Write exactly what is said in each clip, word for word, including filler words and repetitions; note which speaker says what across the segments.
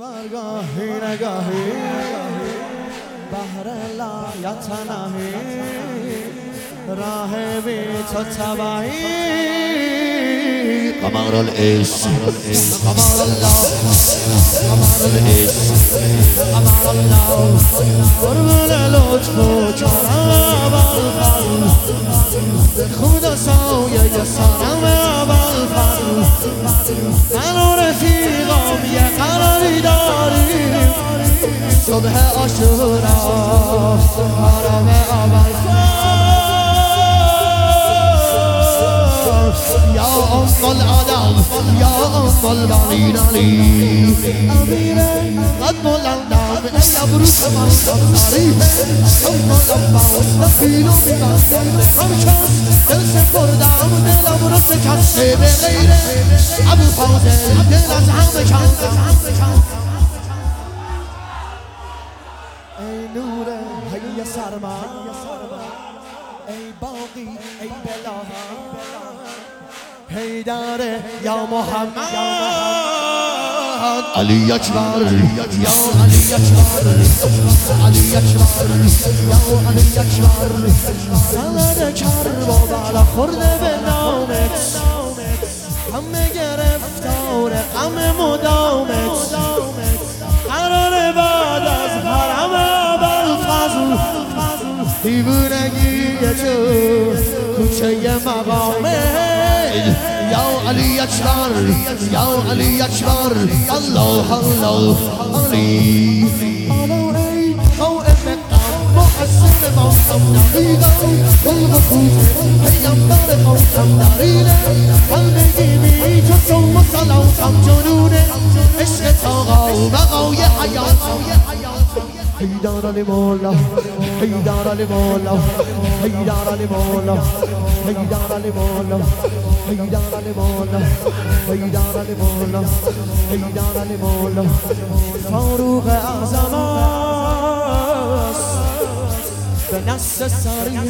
Speaker 1: برگاهی نگاهی بهر لایتناهی راه بی تو تباهی
Speaker 2: قمر العشق
Speaker 1: قمر الله قمر العشق قمر الله قربون لطف و کرم الفضل به خدا سایه سرم الفضل من و رفیقم یه قراری داریم صبح عاشورا حرم ابوالفضل یا ام الادم یا ام البنین علی امیره قدم الندم ای ابروس من تاریخ ام الانباس نفیل و میگردم همچون دل سپردم دلم رو شکسته به غیره ابوالفضل دل از همه کن ای نوره هی سرما ای باقی ای بلاها حیدر یا محمد
Speaker 2: علی اکبر
Speaker 1: یا علی اکبر علی اکبر یا علی اکبر سند کرب و بلا خورده به نامت همه گرفتار غم مدامت قرار بعد از حرم ابوالفضل دیوونگی تو کوچه مقامه یا علی اکبر یا علی اکبر الله الله علی حالا ای قائم قوم محسن موسم نقیدم قلب خوزه پیغمبر قوسم نرینه بندگی بی تو صوم و صلاتم جنونه عشق تاقا و بقای حیاتم حیدر علی مولا حیدر علی مولا حیدر علی مولا حیدر علی مولا حیدر علی مولا حیدر علی مولا حیدر علی مولا فاروق اعظم است به نص صریح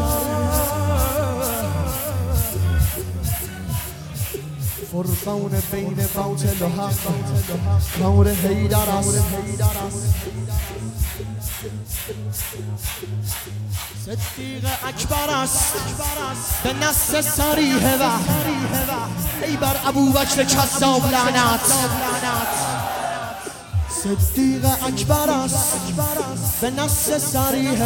Speaker 1: فرقان بین باطل و حق نور حیدر است صدیق اکبر است به نص صریح وحی ای بر ابوبکر کذاب لعنت صدیق اکبر است به نص صریح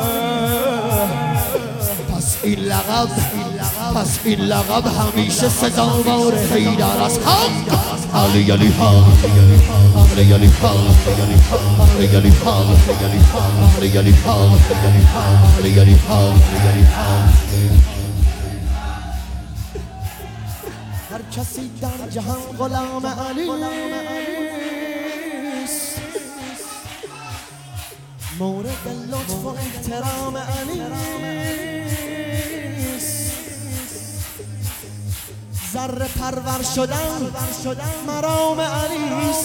Speaker 1: پس این لقب پس این لقب همیشه سزاوار حیدر است
Speaker 2: علی علی ها علی علی ها علی علی ها علی علی ها علی علی ها
Speaker 1: هر کسی در جهان غلام علی است مورد لطف و احترام علی است ذره پرور شدن مرام علی است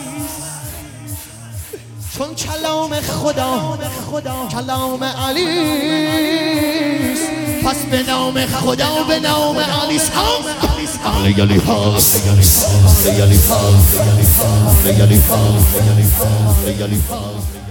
Speaker 1: چون کلام خدا کلام علی است پس به نام خدا به نام علی است
Speaker 2: علی علی ها علی علی ها علی علی ها علی علی ها